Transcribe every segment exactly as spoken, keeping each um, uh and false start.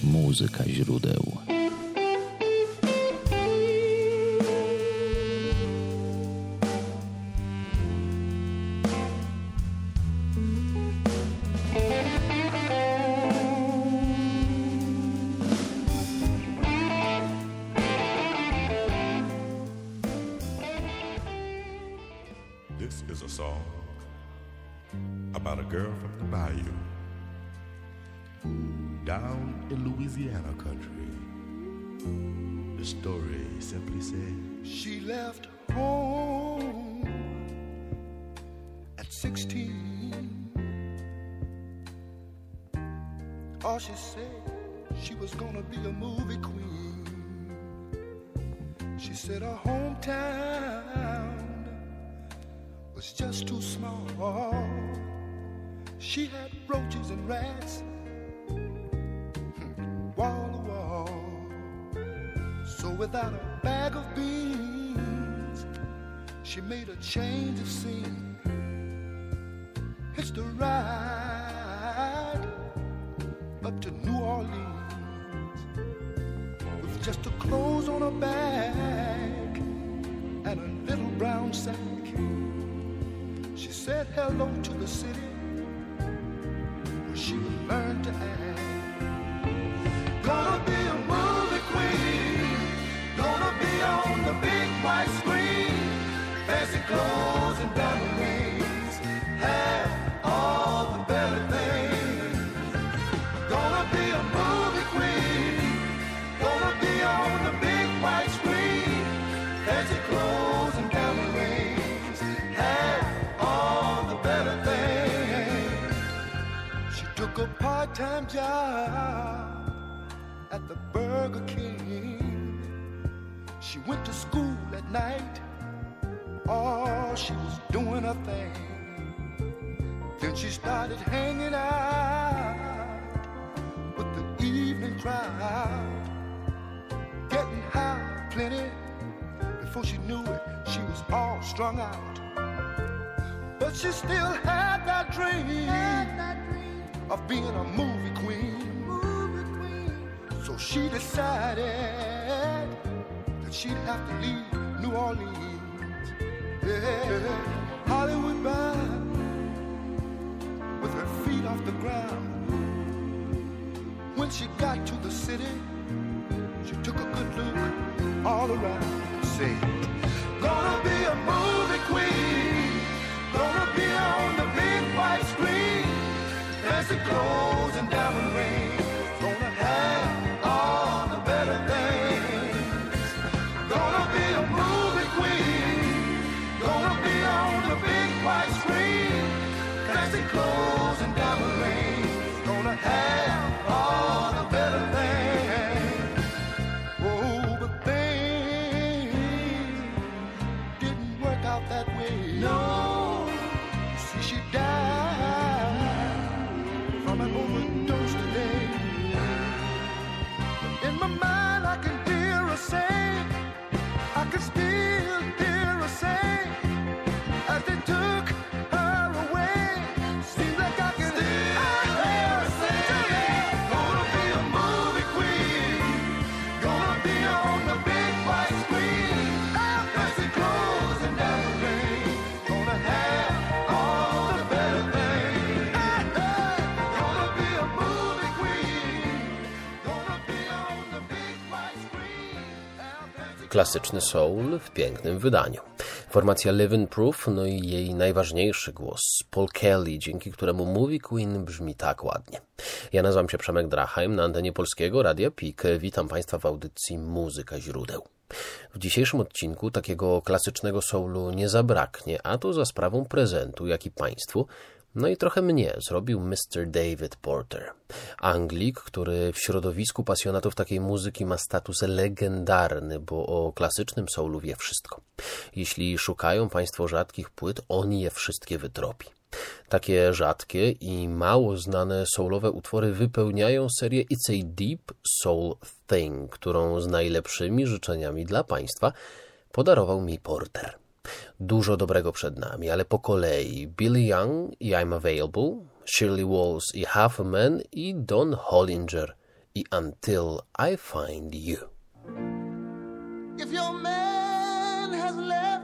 Muzyka źródeł. This is a song about a girl from the bayou down in Louisiana country. The story simply says she left home at sixteen. All she said, she was gonna be a movie queen. She said her hometown was just too small. She had roaches and rats wall to wall. So without a bag of beans, she made a change of scene. Hitched a ride up to New Orleans with just her clothes on her back and a little brown sack. She said hello to the city where she would learn to act. Gonna be a movie queen, gonna be on the big white screen. Fancy clothes and diamond rings, have all the better things. Gonna be a movie queen, gonna be on the big white screen. Fancy clothes and diamond rings, have all the better things. She took a part-time job at the Burger King. She went to school at night. Oh, she was doing her thing. Then she started hanging out with the evening crowd, getting high plenty. Before she knew it, she was all strung out. But she still had that dream, had that dream of being a movie queen. So she decided that she'd have to leave New Orleans. Yeah, Hollywood bound, with her feet off the ground. When she got to the city, she took a good look all around. Said, gonna be a movie queen, gonna be on the big white screen. Fancy clothes and diamond rings, gonna have all the better things. Gonna be a movie queen, gonna be on the big white screen. Fancy clothes and diamond rings, gonna have all the better things. Oh, but things didn't work out that way. No, see, she died from an overdose today. In my mind I can hear her say, I can still hear her say, as they took her away. Seems like I can still hear her say, gonna be a movie queen, gonna be on the big white screen. Fancy clothes and diamond rings, gonna have all the better things. Gonna be a movie queen, gonna be on the big white screen. Klasyczny soul w pięknym wydaniu. Formacja Living Proof, no i jej najważniejszy głos, Paul Kelly, dzięki któremu Movie Queen brzmi tak ładnie. Ja nazywam się Przemek Drachheim, na antenie Polskiego Radia P I K. Witam Państwa w audycji Muzyka źródeł. W dzisiejszym odcinku takiego klasycznego soulu nie zabraknie, a to za sprawą prezentu, jaki Państwu, no i trochę mnie zrobił mister David Porter. Anglik, który w środowisku pasjonatów takiej muzyki ma status legendarny, bo o klasycznym soulu wie wszystko. Jeśli szukają Państwo rzadkich płyt, on je wszystkie wytropi. Takie rzadkie i mało znane soulowe utwory wypełniają serię It's a Deep Soul Thing, którą z najlepszymi życzeniami dla Państwa podarował mi Porter. Dużo dobrego przed nami, ale po kolei Billy Young i I'm Available, Shirley Walls i Half a Man i Don Hollinger i Until I Find You. If your man has left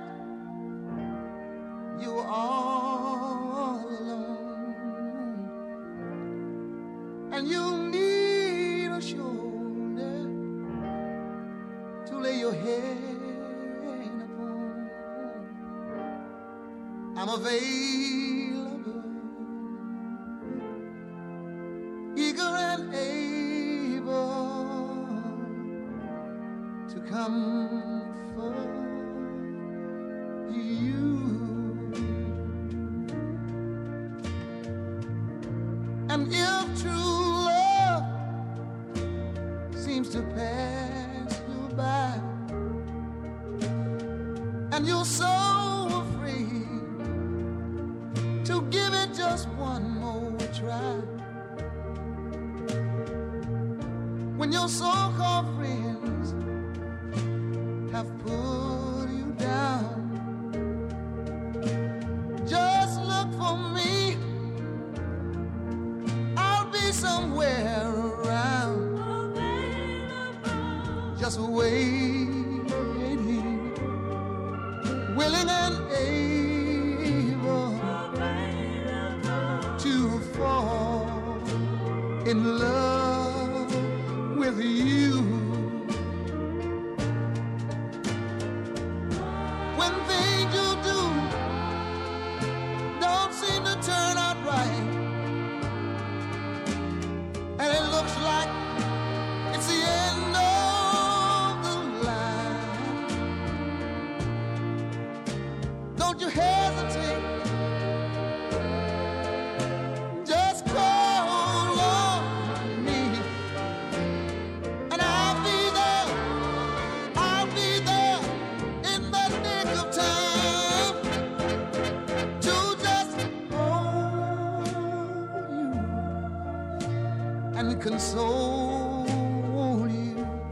you all alone and you need a shoulder to lay your head upon, I'm available, eager and able to comfort you. And if true love seems to pass you by, and you're so afraid to give it just one more try, when your so-called friends have put you down, just look for me. I'll be somewhere around, available, just waiting, willing and able, available, to fall in love with you. When things you do don't seem to turn out right, and it looks like it's the end of the line, don't you hesitate, just call on me, and I'll be there, I'll be there in the nick of time to just hold you and console you.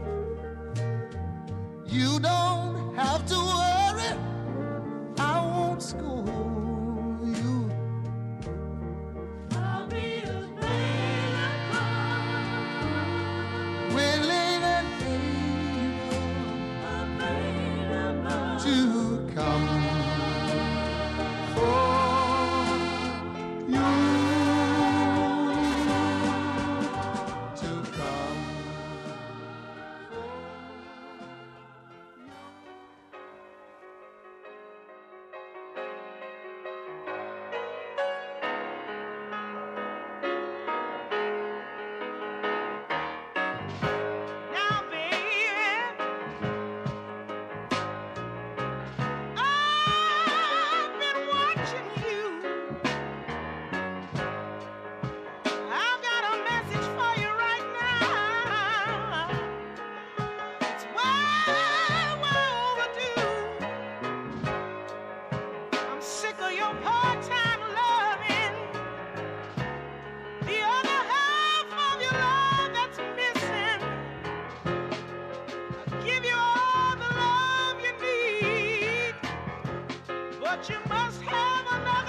You don't have to worry, I won't scold you. I'll be available, willing and able, to come for you, to come for now, baby, I've been watching you. I've got a message for you right now. It's way, way overdue. I'm sick of your part-time loving. The other half of your love that's missing. I give you all the love you need, but you must have another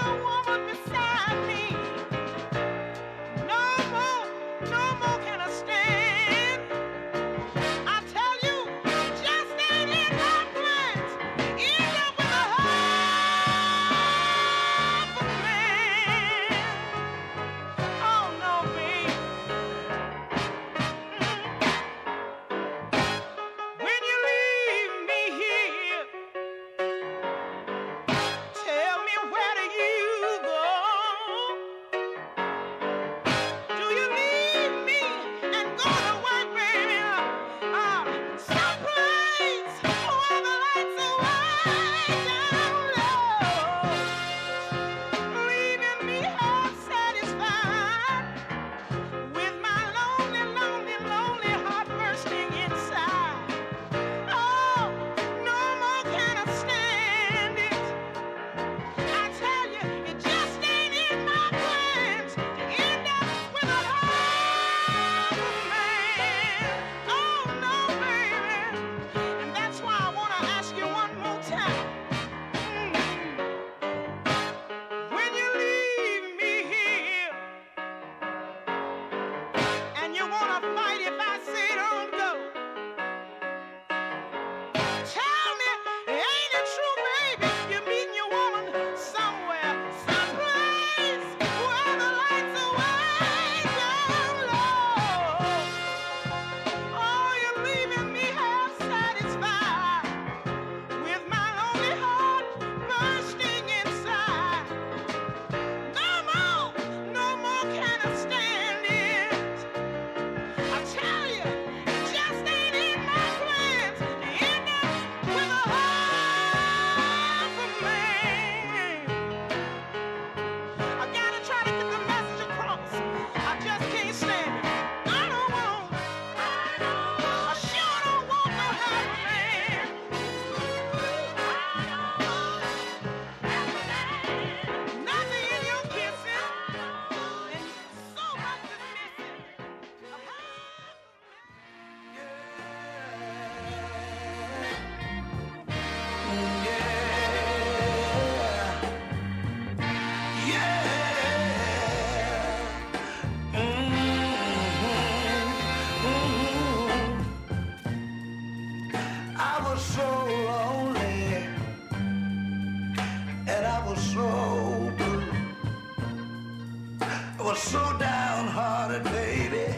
was so downhearted, baby,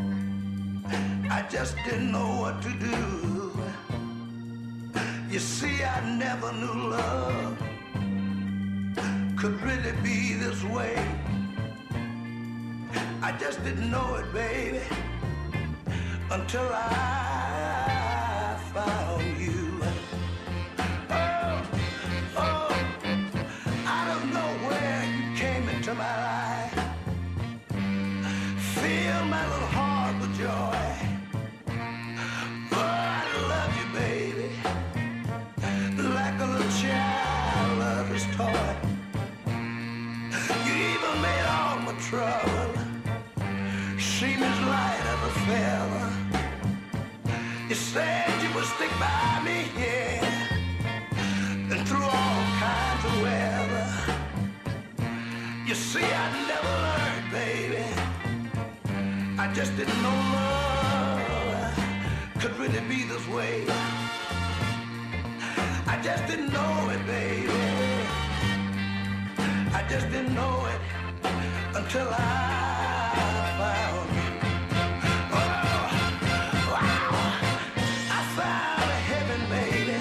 I just didn't know what to do. You see, I never knew love could really be this way. I just didn't know it, baby, until I found you. Oh, oh, out of nowhere you came into my life. Fill my little heart with joy. Oh, I love you, baby, like a little child loves his toy. You even made all my trouble seem as light as a feather. You said you would stick by me, yeah, and through all kinds of weather. You see, I never learned, baby, I just didn't know love could really be this way. I just didn't know it, baby, I just didn't know it until I found you. Oh, wow, I found a heaven, baby,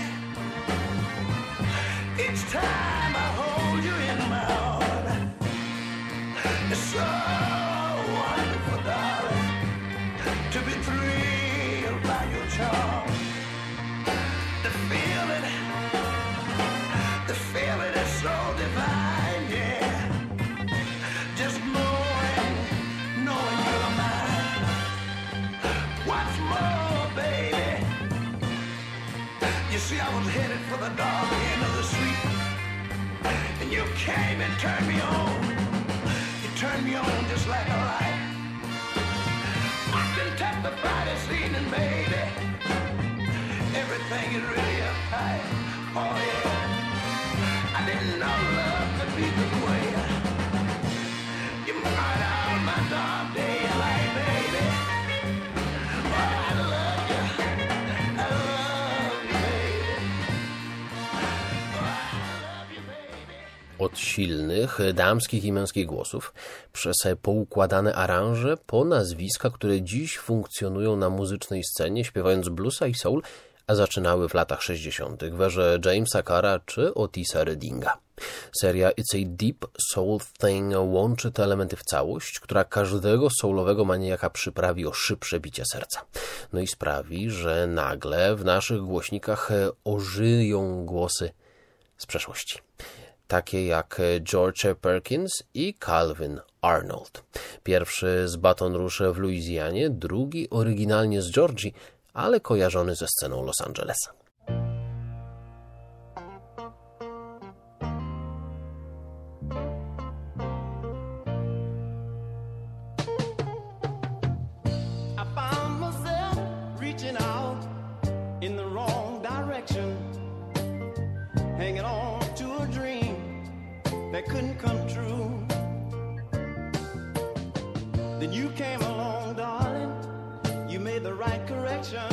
each time I hold you in my arms. It's so wonderful, darling, to be thrilled by your charm. The feeling, the feeling is so divine, yeah. Just knowing, knowing you're mine. What's more, baby, you see, I was headed for the dark end of the street, and you came and turned me on. You turned me on just like a light. I can testify this evening, baby, everything is really uptight. Oh yeah, I didn't know love could be this way. You brought out my dark daylight, baby. Oh, I love you, I love you, baby. Oh, I love you, baby. Od silnych, damskich i męskich głosów, przez poukładane aranże, po nazwiska, które dziś funkcjonują na muzycznej scenie, śpiewając bluesa i soul, a zaczynały w latach sześćdziesiątych w erze Jamesa Carra czy Otisa Reddinga. Seria It's a Deep Soul Thing łączy te elementy w całość, która każdego soulowego maniaka przyprawi o szybsze bicie serca. No i sprawi, że nagle w naszych głośnikach ożyją głosy z przeszłości. Takie jak George Perkins i Calvin Arnold. Pierwszy z Baton Rouge w Luizjanie, drugi oryginalnie z Georgii, ale kojarzony ze sceną Los Angeles. I found myself reaching out in the wrong direction, hanging on to a dream that couldn't come true. Then you came along, darling, you made the right correction.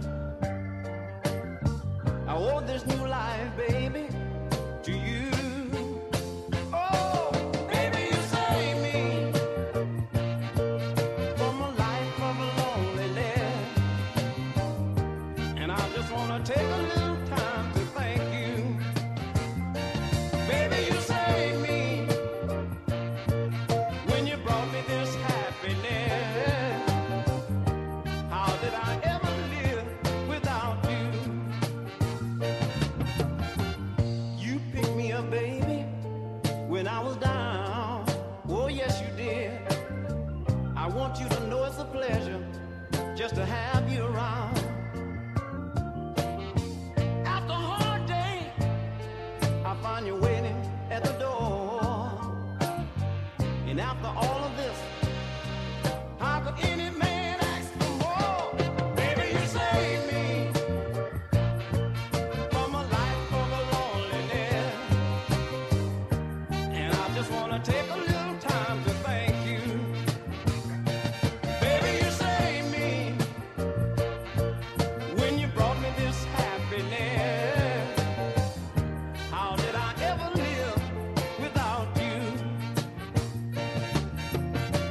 I owe this new life, baby, to you. Oh, baby, you saved me from a life of loneliness, and I just want to take a little time to thank you. Baby, you saved me when you brought me this happiness. How did I ever live without you? You picked me up, baby, when I was down. Oh, yes, you did. I want you to know it's a pleasure just to have you around. After a hard day, I find you waiting at the door. And after all of this, how could any man ask for more? Baby, you saved me from a life of loneliness, and I just want to take a little time to thank you. Baby, you saved me when you brought me this happiness. How did I ever live without you?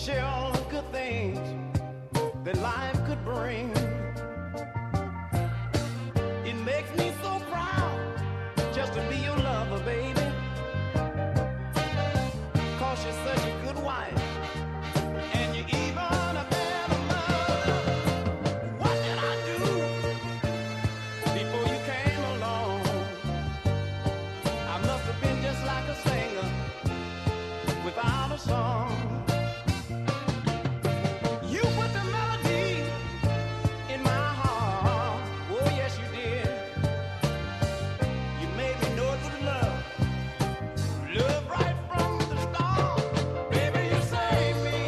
share all the good things that life could bring. It makes me so proud just to be your lover, baby. 'Cause you're such a good wife, and you're even a better mother. What did I do before you came along? I must have been just like a singer without a song. You put the melody in my heart. Oh yes you did. You made me know good love. Love right from the start. Baby, you saved me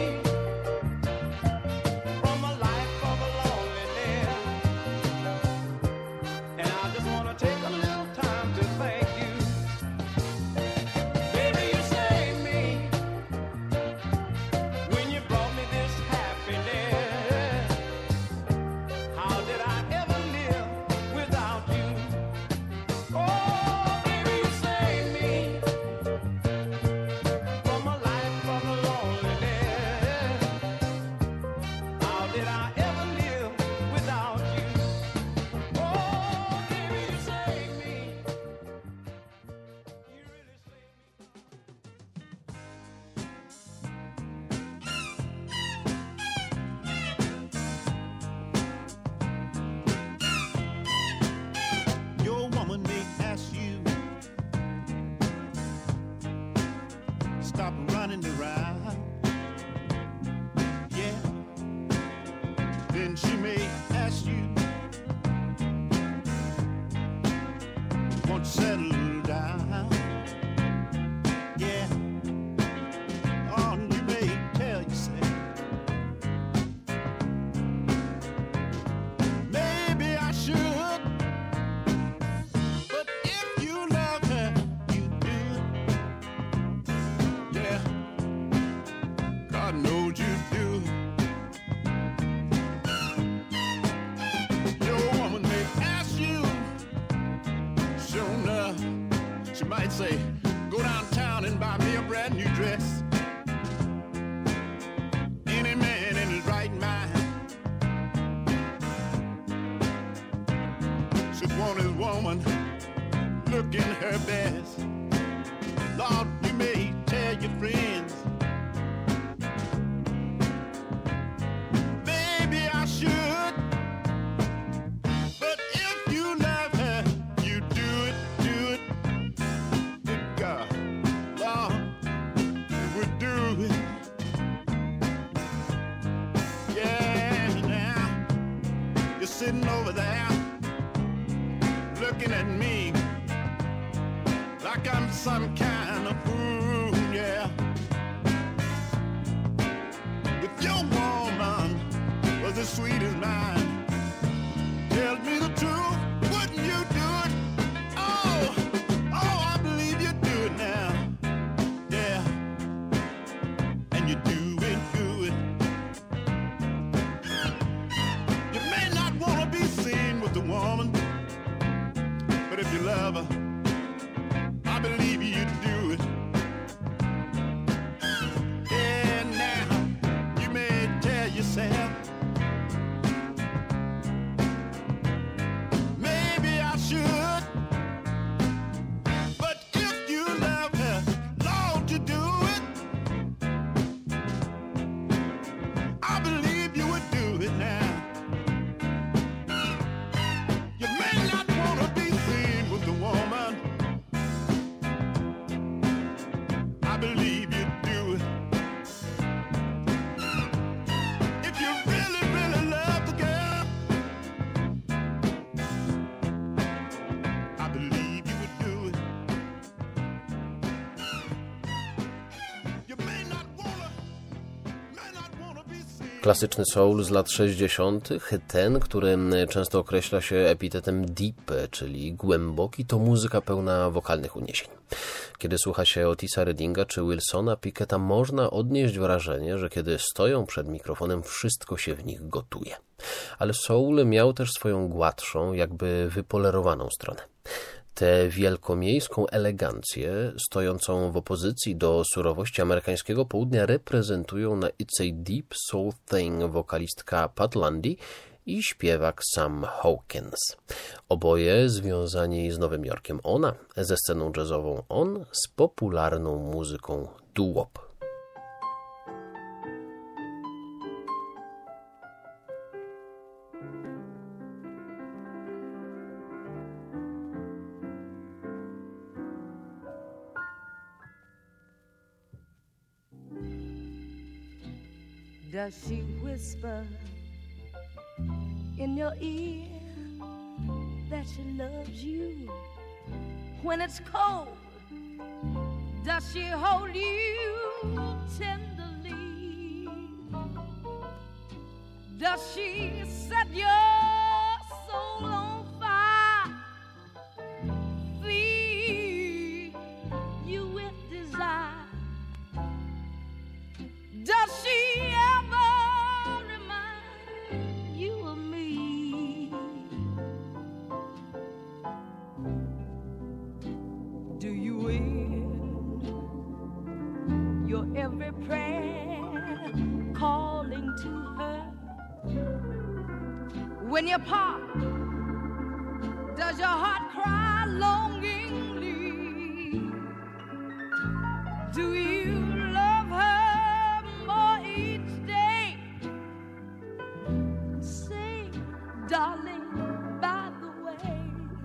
from a life of a loneliness. And I just wanna take a little time to thank you. Baby, you saved me when you brought me this happiness. How did I ever live without you? Oh, baby, you saved me from a life of loneliness. How did I ever live without you? Oh, baby, you saved me. You really saved me. Your woman may ask you, stop running around. Yeah. Then she may ask you, won't you settle down? Yeah. Oh, you may tell yourself, maybe I should. But if you love her, you do. Yeah, God knows you do. Your woman may ask you, sure enough, she might say, go downtown and buy me a brand new dress. Any man in his right mind should want his woman looking her best. Lord, you may tell your friends, maybe I should. But if you love her, you do it, do it. Good God, Lord, you would do it. Yeah, now you're sitting over there looking at me like I'm some kind of fool, yeah. If your woman was as sweet as mine, tell me the truth, wouldn't you do it? Oh, oh, I believe you do it now, yeah. And you do it good. You may not want to be seen with the woman, but if you love her, I believe you do it. Yeah, now you may tell yourself, maybe I should. But if you love her, Lord, you do it. I believe you would do it now. You may not want to be seen with the woman, I believe you do it. If you really, really love the girl, I believe you would do it. You may not wanna, may not wanna be seen. Klasyczny soul z lat sześćdziesiątych, ten, który często określa się epitetem deep, czyli głęboki, to muzyka pełna wokalnych uniesień. Kiedy słucha się Otisa Reddinga czy Wilsona Picketta, można odnieść wrażenie, że kiedy stoją przed mikrofonem, wszystko się w nich gotuje. Ale soul miał też swoją gładszą, jakby wypolerowaną stronę. Tę wielkomiejską elegancję, stojącą w opozycji do surowości amerykańskiego południa, reprezentują na It's a Deep Soul Thing wokalistka Pat Lundy i śpiewak Sam Hawkins. Oboje związani z Nowym Jorkiem. Ona ze sceną jazzową, on z popularną muzyką doo-wop. Does she whisper in your ear that she loves you when it's cold? Does she hold you tenderly? Does she set your soul on fire? Feed you with desire? Does she ever remind you of me? Do you end your every prayer calling to her? When you part, does your heart cry longingly? Do you love her more each day? Say, darling, by the way,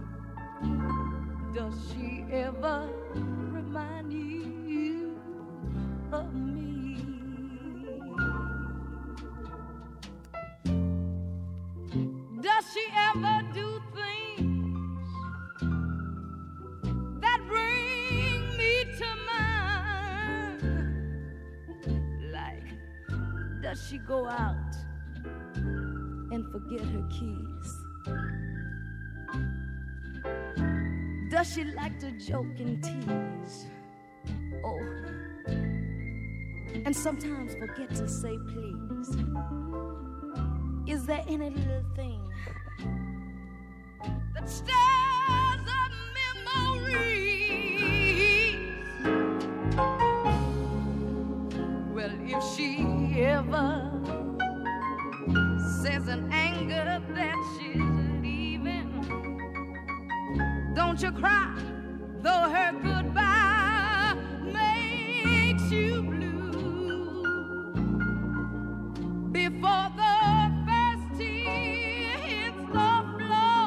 does she ever remind you of me? Does she ever do things that bring me to mind? Like, does she go out and forget her keys? Does she like to joke and tease? Oh, and sometimes forget to say please. Is there any little thing that stirs up memories? Well, if she ever says in anger that she's leaving, don't you cry, though her goodbye makes you blue. Before the first tear hits the floor,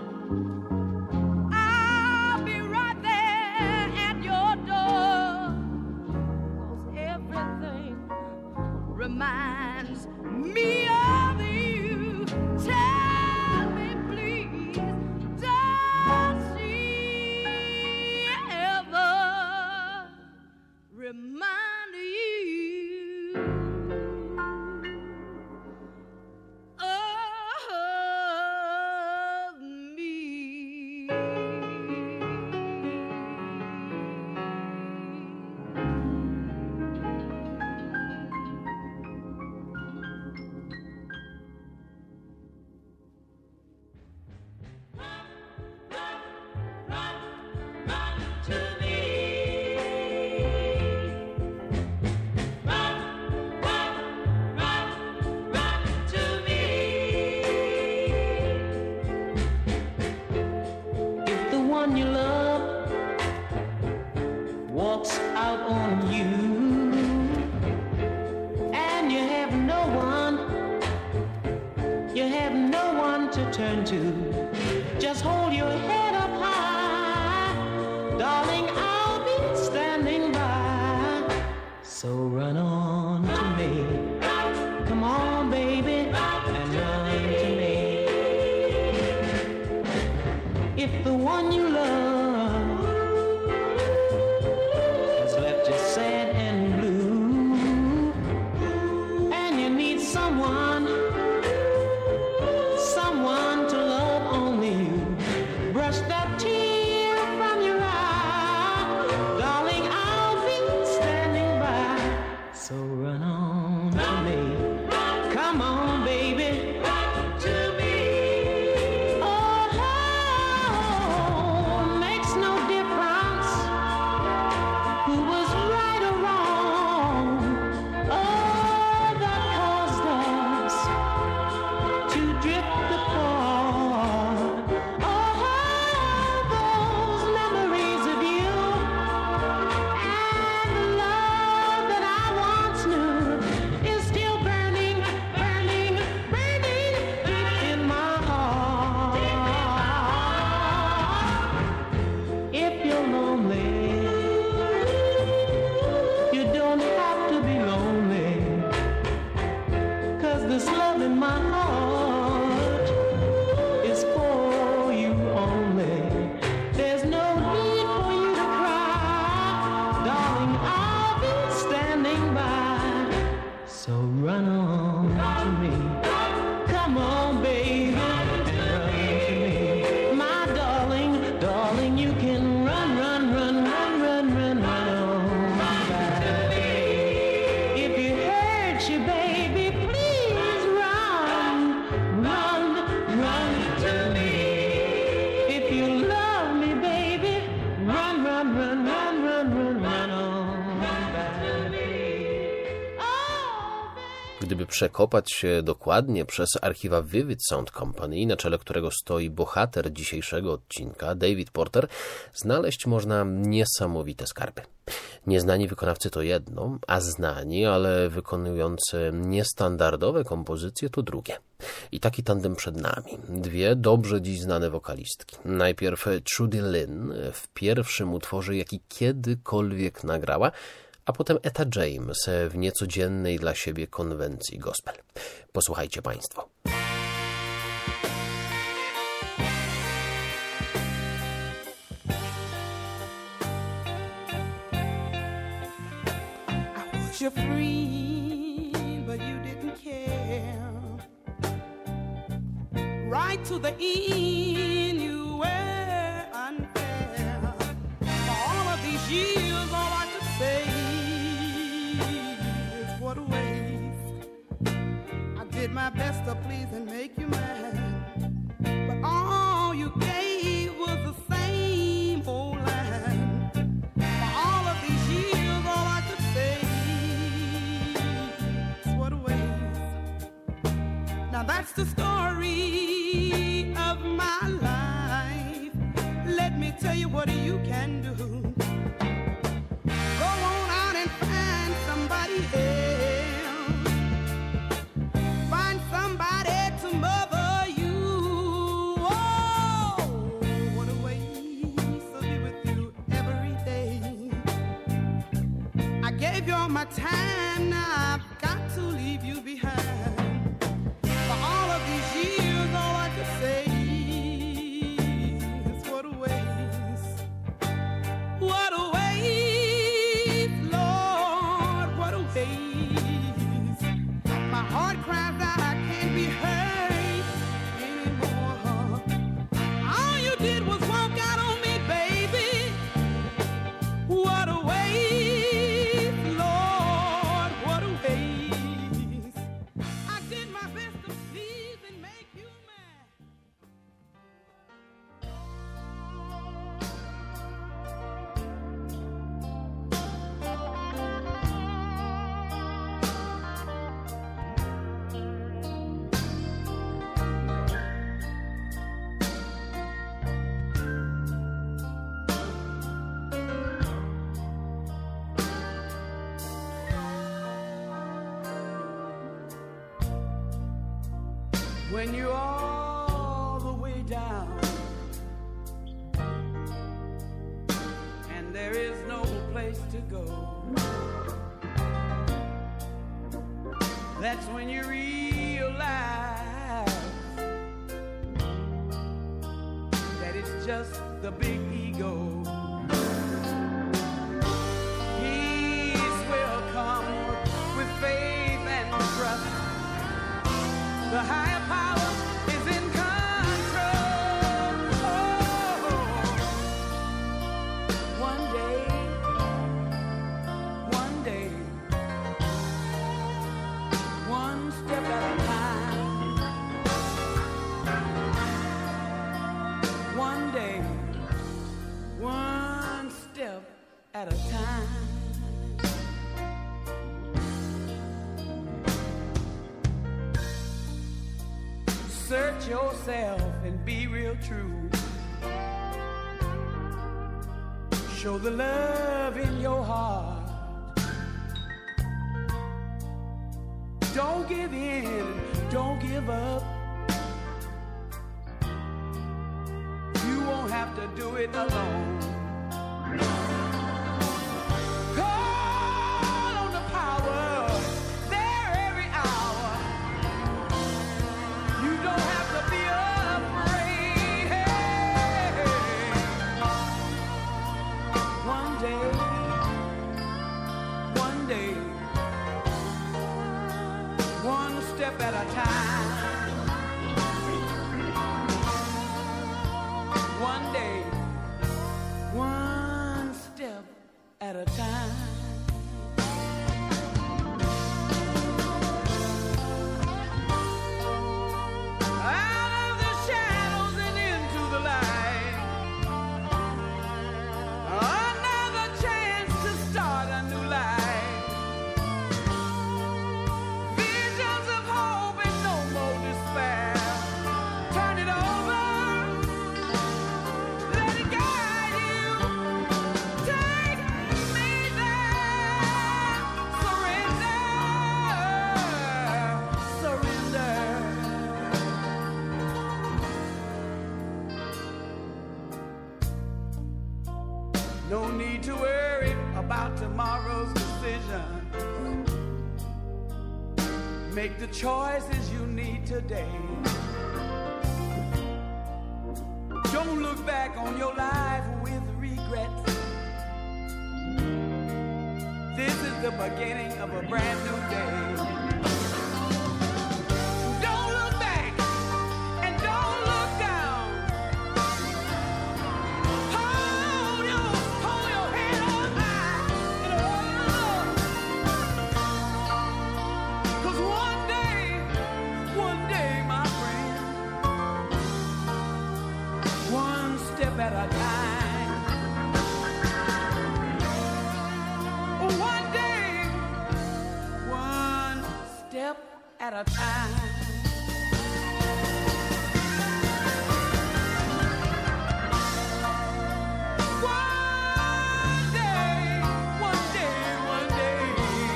I'll be right there at your door. 'Cause everything reminds me of you. Tell me, please, does she ever remind you of me? If the one you love walks out on you and you have no one, you have no one to turn to, just hold your head up high, darling, I'll be standing by. So run on to me, come on baby, and run to me. If the one you love has left you sad and blue, and you need someone, someone to love only you, brush that tear from your eye, darling, I'll be standing by. So run on to me, come on baby, to me. Oh, Gdyby przekopać się dokładnie przez archiwa Vivid Sound Company, na czele którego stoi bohater dzisiejszego odcinka, David Porter, znaleźć można niesamowite skarby. Nieznani wykonawcy to jedno, a znani, ale wykonujący niestandardowe kompozycje to drugie. I taki tandem przed nami. Dwie dobrze dziś znane wokalistki. Najpierw Trudy Lynn w pierwszym utworze, jaki kiedykolwiek nagrała, a potem Etta James w niecodziennej dla siebie konwencji gospel. Posłuchajcie Państwo. Your friend, but you didn't care. Right to the end, you were unfair. For all of these years, all I could say is what a waste. I did my best to please and make you mad, but all you gave was the same old line. For all of these years, all I could say. Now that's the story of my life. Let me tell you what you can do. Go on out and find somebody else. Find somebody to mother you. Oh, what a waste to be with you every day. I gave you all my time, now I've got to leave you behind. When you're all the way down and there is no place to go, that's when you realize that it's just the big ego. Peace will come with faith and trust. The higher power is in control. Oh, one day, one day, one step at a time. One day, one step at a time. Search yourself and be real true. Show the love in your heart. Don't give in, don't give up. You won't have to do it alone. Call on the power there every hour. You don't have to be afraid. One day, one day, one step at a time. One day, one step No need to worry about tomorrow's decision. Make the choices you need today. Don't look back on your life with regrets. This is the beginning of a brand new day. Don't look back and don't look down. Hold your, hold your head on high. And hold. 'Cause one day, one day, my friend, one step at a time. One day, one step at a time. One day, one day, one day,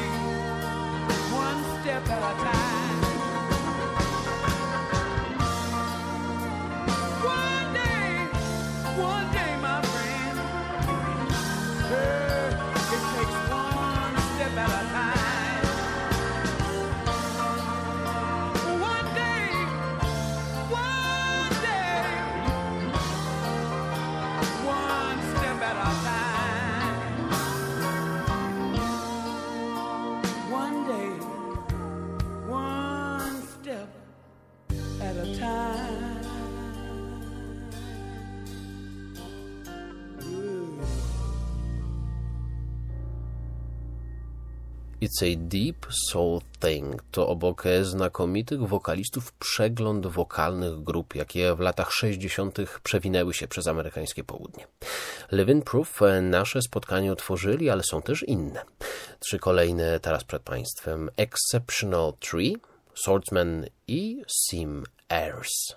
one step at a time. One day, one day, my friend. Hey, it takes one step at a time. One day, one day, one step at a time. One day, one step at a time. It's a Deep Soul Thing to obok znakomitych wokalistów przegląd wokalnych grup, jakie w latach sześćdziesiątych przewinęły się przez amerykańskie południe. Living Proof nasze spotkanie otworzyli, ale są też inne. Trzy kolejne teraz przed Państwem: Exceptional Tree, Swordsman i Sim Ayers.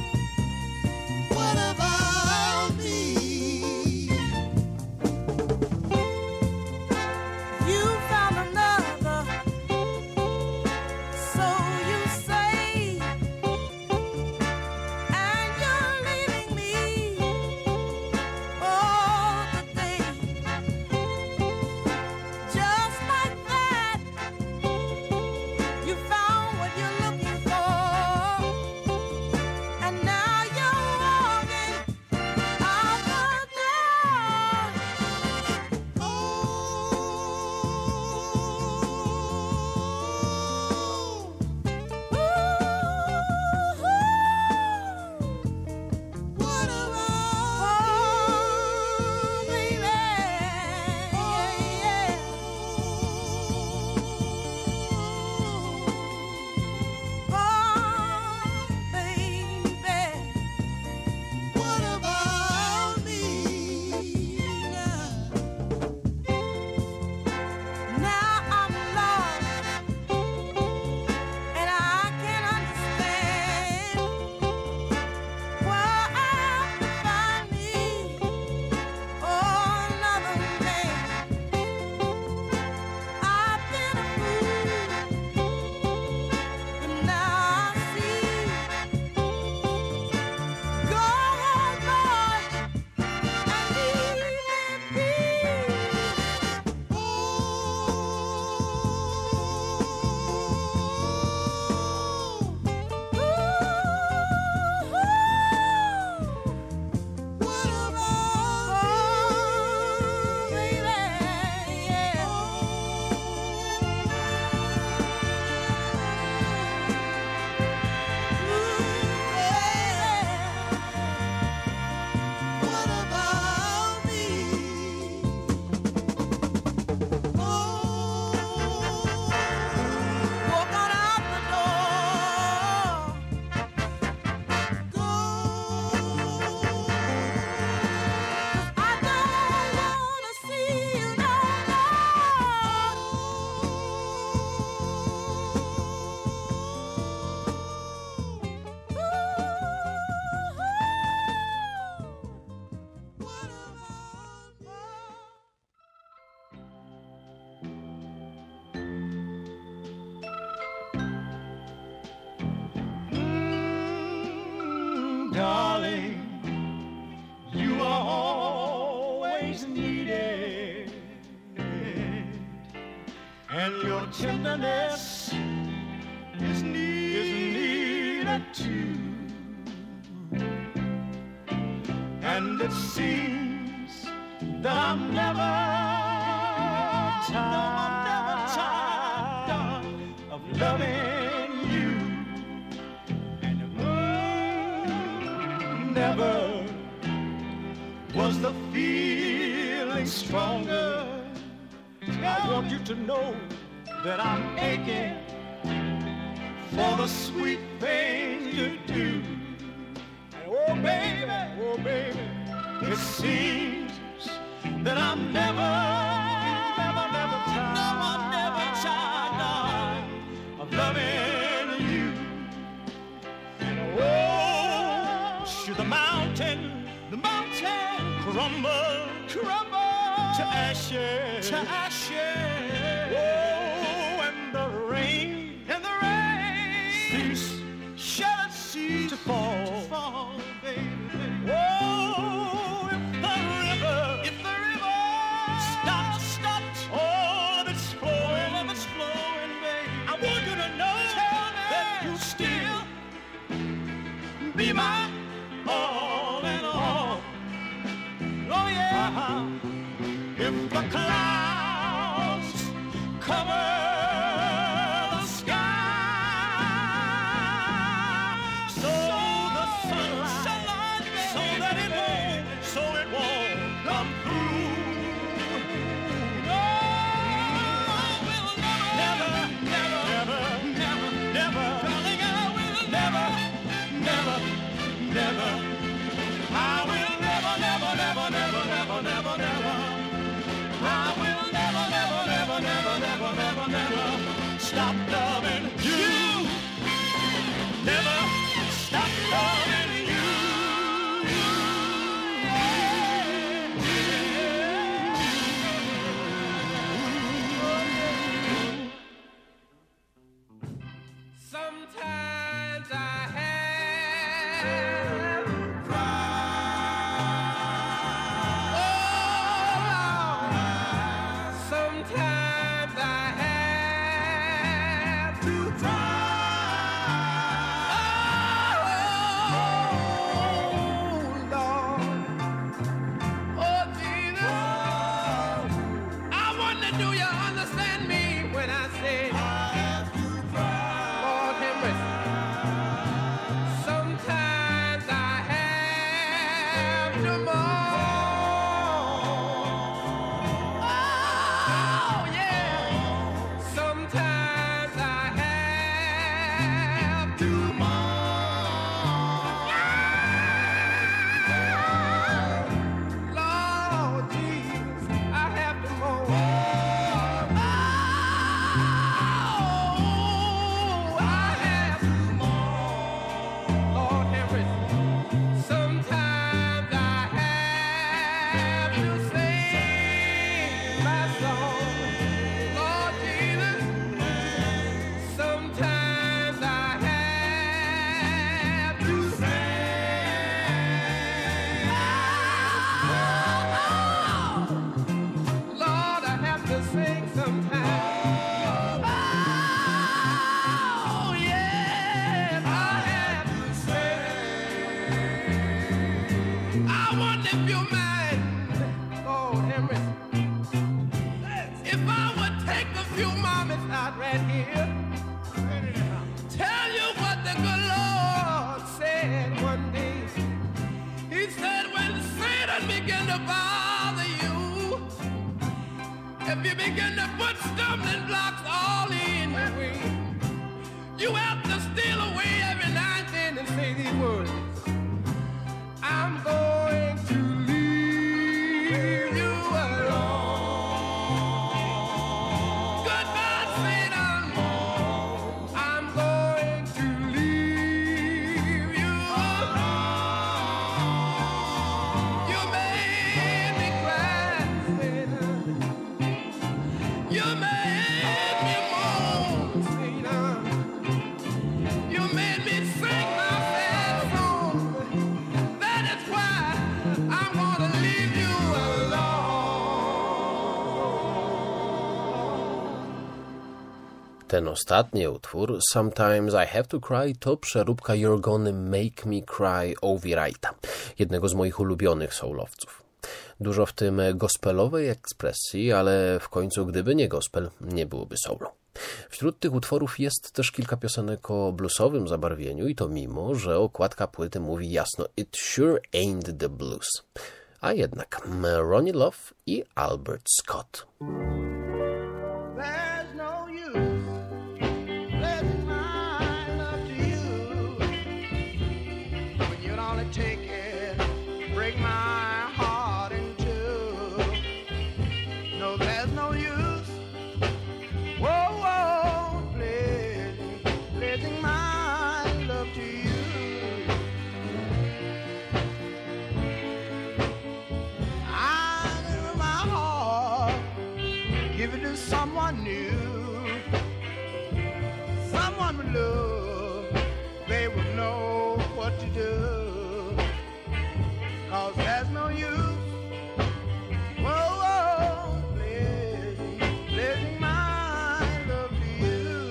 What about me? and your tenderness is needed, is needed too. And it seems that I'm never tired, no, I'm never tired of loving you. And mm, never was the feeling stronger. I want you to know that I'm aching for the sweet things you do. And oh baby, oh baby, it seems that I'm never, never, never tired, no, I'm never tired of loving you. And oh, should the mountain, the mountain crumble, crumble to ashes, to ashes. Oh, and the rain, and the rain cease, shall it cease to fall, to fall, baby. Oh, if the river, if the river stops, stops, all of its flowing, all of its flowing, baby. I want you to know, tell me that you still be my all in all. Oh yeah. Uh-huh. If the clouds cover the sky, so the sunlight, sunlight so that it won't, so it won't come through. No, I will never, never, never, never, never, darling, I will never, never, never, I will never, never, never, never, never, never, never. I will never, never, never, never, never, never, never stop loving you. Never stop loving you. Sometimes I have cried. Sometimes I have to cry. Oh, Lord. Oh, Jesus. I wonder, do you understand me when I say I have to cry? Lord, have mercy. Sometimes I have to mourn. Oh, yeah. Sometimes I have to mourn. Lord Jesus, I have to mourn. Oh, I have to mourn. Lord, have mercy. Sometimes I have to sing my song. Lord Jesus, sometimes I have to sing. Lord, I have to sing sometimes. Oh, yes, I have to sing. I wonder if you mind, Lord, have mercy, if I would take a few moments out right here, tell you what the good Lord said one day. He said, when Satan begin to bother you, if you begin to put stumbling blocks all in your way, you have to steal away every now and then and say these words. I'm going to leave you alone. Goodbye, Satan. I'm going to leave you alone. You made me cry, Satan. You made me mourn, Satan. You made me sing my sad song. That is why I'm gonna leave you alone. Ten ostatni utwór, Sometimes I Have to Cry, to przeróbka You're Gonna Make Me Cry Ovi Wrighta, jednego z moich ulubionych soulowców. Dużo w tym gospelowej ekspresji, ale w końcu gdyby nie gospel, nie byłoby soulu. Wśród tych utworów jest też kilka piosenek o bluesowym zabarwieniu i to mimo, że okładka płyty mówi jasno It sure ain't the blues. A jednak Ronnie Love i Albert Scott. There's no use letting my love to you when you'd only take it, break my heart in two. No, there's no use. Whoa, whoa, letting, letting my love to you. I give my heart, give it to someone new, someone with love, they will know what to do, 'cause there's no use, whoa, whoa, letting, letting my love to you.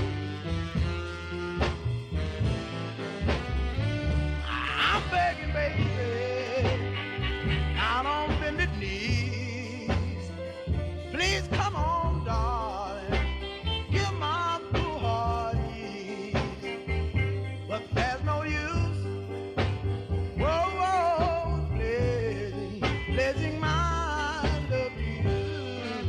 I'm begging, baby, down on bended knees, please come on, darling, give my poor heart ease. But there's no use, whoa, whoa, pledging, pledging my love to you.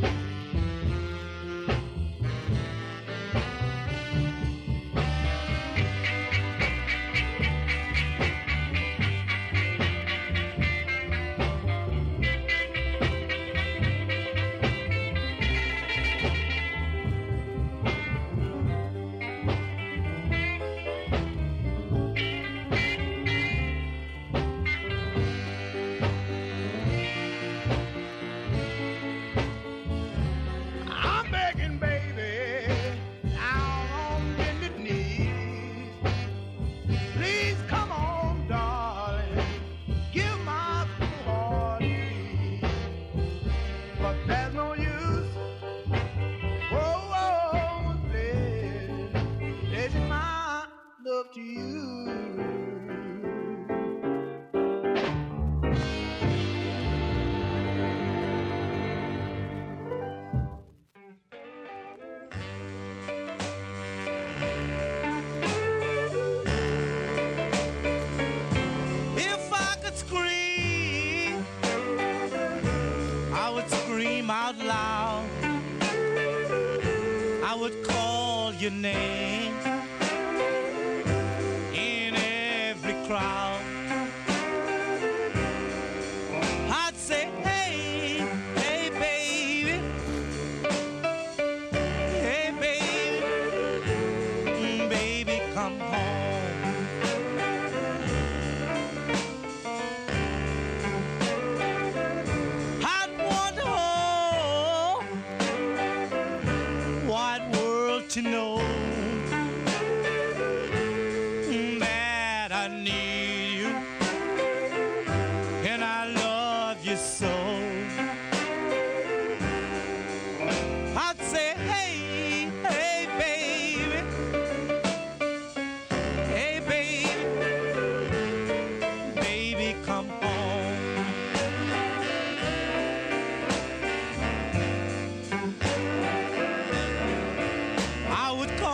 I'm begging, baby, down on bended knees. Please come on, darling, give my poor heart ease. But there's no use, whoa, whoa, pledging, pledging my love to you. If I could scream, I would scream out loud. I would call your name in every crowd. I'd say, hey, hey, baby, hey, baby, mm, baby, come home. I'd want the whole wide world to know that I need you and I love you so. I'd say, hey, hey, baby, hey, baby, baby, come home. I would call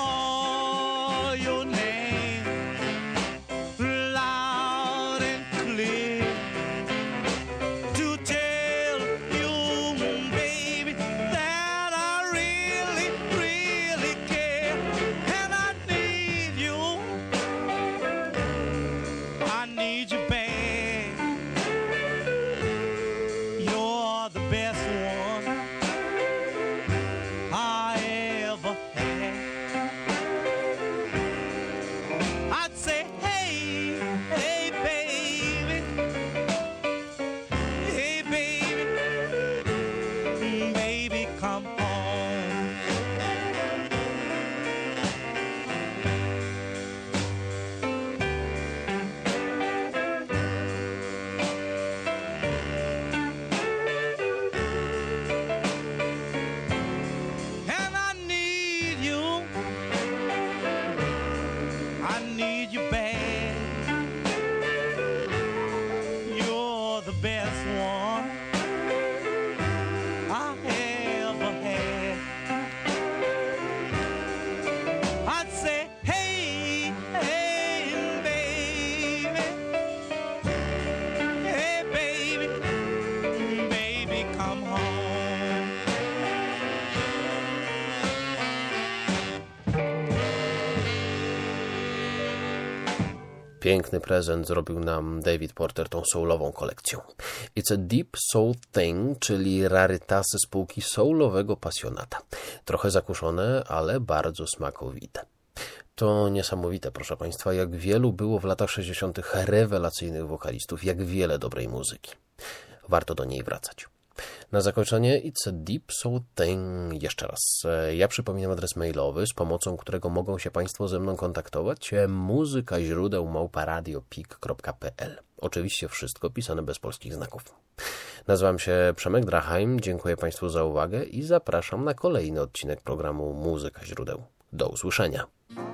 Piękny prezent zrobił nam David Porter tą soulową kolekcją. It's a Deep Soul Thing, czyli rarytasy z półki soulowego pasjonata. Trochę zakuszone, ale bardzo smakowite. To niesamowite, proszę Państwa, jak wielu było w latach sześćdziesiątych rewelacyjnych wokalistów, jak wiele dobrej muzyki. Warto do niej wracać. Na zakończenie It's a Deep Soul Thing jeszcze raz. Ja przypominam adres mailowy, z pomocą którego mogą się Państwo ze mną kontaktować. muzyka źródeł małpa radio pik kropka p l. Oczywiście wszystko pisane bez polskich znaków. Nazywam się Przemek Drachheim, dziękuję Państwu za uwagę i zapraszam na kolejny odcinek programu Muzyka źródeł. Do usłyszenia.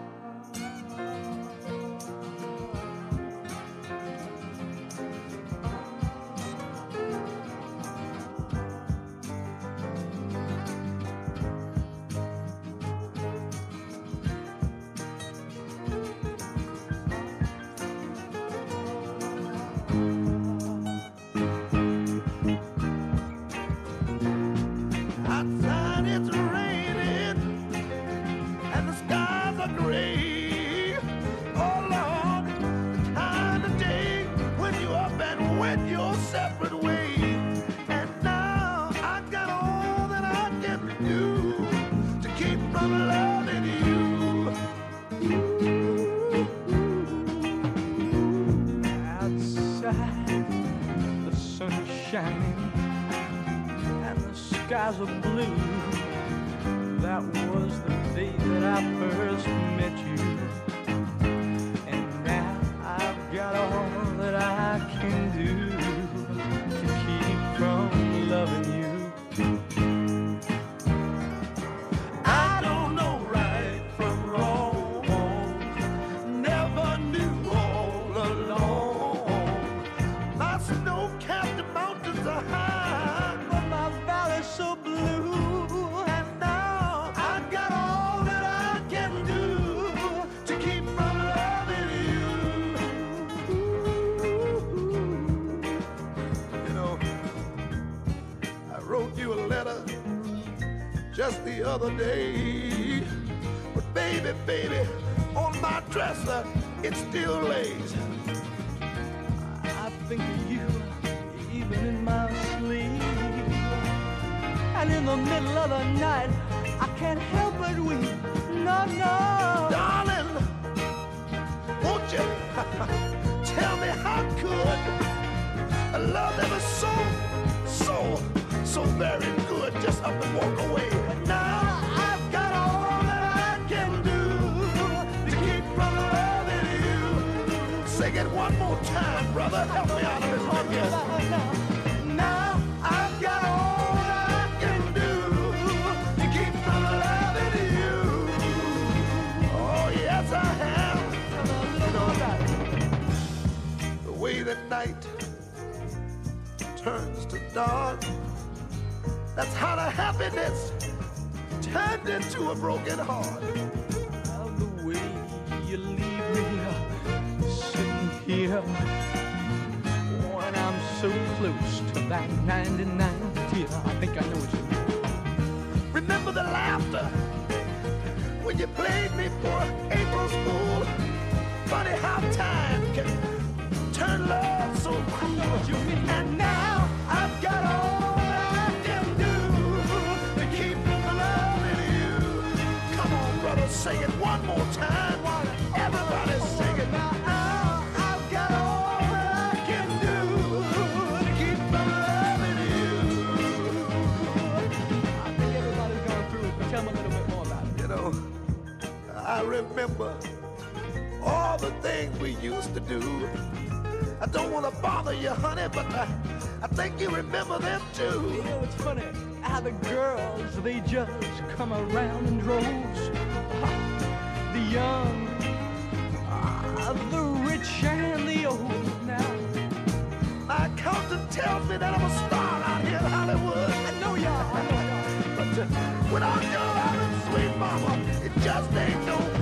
Outside it's raining and the skies are gray. Oh Lord, the time of day when you up and went your separate ways. And now I got all that I can do to keep from loving you. Outside the sun is shining and the skies are blue. That was the day that I first met you. And now I've got all that I can do to keep from loving you. I don't know right from wrong, never knew all along. My snow-capped mountains are high, but my valley's so blue. And now I got all that I can do to keep from loving you. You know, I wrote you a letter just the other day, but baby, baby, on my dresser it still lays. I think of you even in my sleep, and in the middle of the night I can't help but weep. No, no, darling, won't you tell me how could a love that was so, so, so very good just up and walk away? Now I've got all that I can do to keep from loving you. Sing it one more time, brother. Help me out of this one here. Now I've got all that I can do to keep from loving you. Oh yes, I have. You know, the way the night turns to dark, that's how the happiness turned into a broken heart. Well, the way you leave me uh, sitting here when I'm so close to that ninety-nine tear. I think I know what you mean. Remember the laughter when you played me for April Fool? Funny how time can turn love so cruel. And now I've got all that I can do to keep from loving you. Come on, brother, sing it one more time. Everybody sing it. Now I've got all that I can do to keep from loving you. I think everybody's gone through it, but tell me a little bit more about it. You know, I remember all the things we used to do. I don't want to bother you, honey, but I, I think you remember them too. You know, it's funny how the girls, they just come around in droves. The young, uh, the rich and the old. Now, my accountant tells me that I'm a star out here in Hollywood. I know y'all, I know y'all. But uh, when I go out and sweet mama, it just ain't no